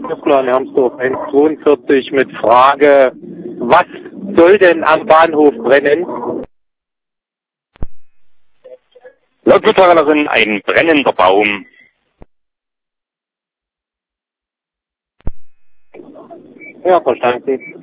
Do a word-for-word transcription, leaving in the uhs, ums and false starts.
Nuklear in Hermsdorf eins zweiundvierzig mit Frage, was soll denn am Bahnhof brennen? Laut Mitteilerin ein brennender Baum. Ja, verstanden Sie.